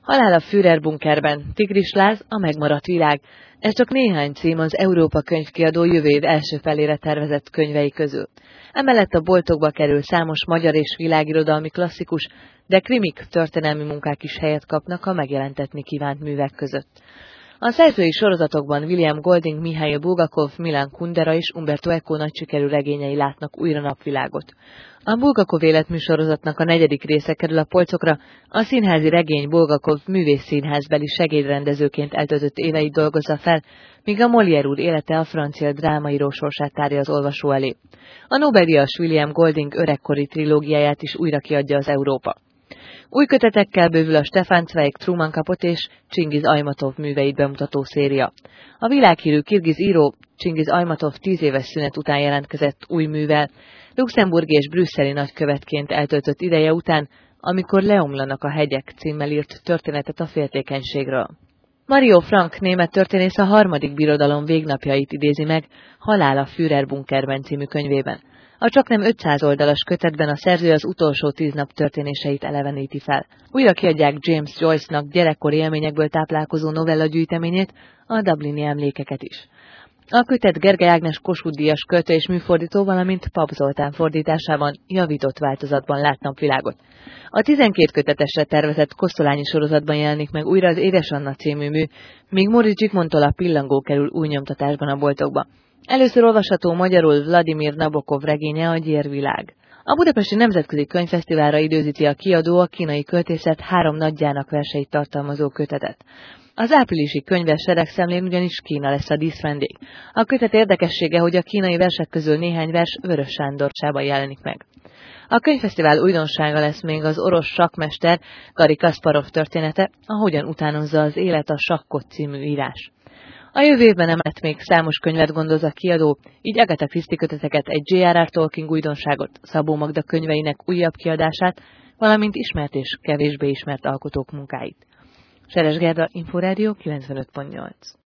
Halál a Führer bunkerben, Tigrisláz, a megmaradt világ. Ez csak néhány cím az Európa Könyvkiadó jövő év első felére tervezett könyvei közül. Emellett a boltokba kerül számos magyar és világirodalmi klasszikus, de krimik, történelmi munkák is helyet kapnak a megjelentetni kívánt művek között. A szerzői sorozatokban William Golding, Mihail Bulgakov, Milan Kundera és Umberto Eco nagy sikerű regényei látnak újra napvilágot. A Bulgakov életműsorozatnak a 4. része kerül a polcokra, a színházi regény Bulgakov művészszínházbeli segédrendezőként eltöltött éveit dolgozza fel, míg a Molière úr élete a francia drámaíró sorsát tárja az olvasó elé. A Nobel-díjas William Golding öregkori trilógiáját is újra kiadja az Európa. Új kötetekkel bővül a Stefan Zweig Truman Capote és Csingiz Ajmatov műveit bemutató széria. A világhírű kirgiz író Csingiz Ajmatov 10 éves szünet után jelentkezett új művel, luxemburgi és brüsszeli nagykövetként eltöltött ideje után, amikor leomlanak a hegyek címmel írt történetet a féltékenységről. Mario Frank német történész a harmadik birodalom végnapjait idézi meg Halál a Führer bunkerben című könyvében. A csaknem 500 oldalas kötetben a szerző az utolsó 10 nap történéseit eleveníti fel. Újra kiadják James Joyce-nak gyerekkori élményekből táplálkozó novellagyűjteményét, a Dublini emlékeket is. A kötet Gergely Ágnes Kossuth-díjas költő és műfordító, valamint Pap Zoltán fordításában, javított változatban lát napvilágot. A 12 kötetesre tervezett Kosztolányi sorozatban jelenik meg újra az Édes Anna című mű, míg Móricz Zsigmondtól a Pillangó kerül új nyomtatásban a boltokba. Először olvasható magyarul Vladimir Nabokov regénye, a Gyérvilág. A Budapesti Nemzetközi Könyvfesztiválra időzíti a kiadó a kínai költészet 3 nagyjának verseit tartalmazó kötetet. Az áprilisi könyves seregszemlén ugyanis Kína lesz a díszvendég. A kötet érdekessége, hogy a kínai versek közül néhány vers Vörös Sándor csában jelenik meg. A könyvfesztivál újdonsága lesz még az orosz sakkmester Garri Kasparov története, ahogyan utánozza az élet a sakkot című írás. A jövő évben emellett még számos könyvet gondoz a kiadó, így Agatha Christie köteteket, egy J.R.R. Tolkien újdonságot, Szabó Magda könyveinek újabb kiadását, valamint ismert és kevésbé ismert alkotók munkáit. Seres Gerda, Inforádió 95.8.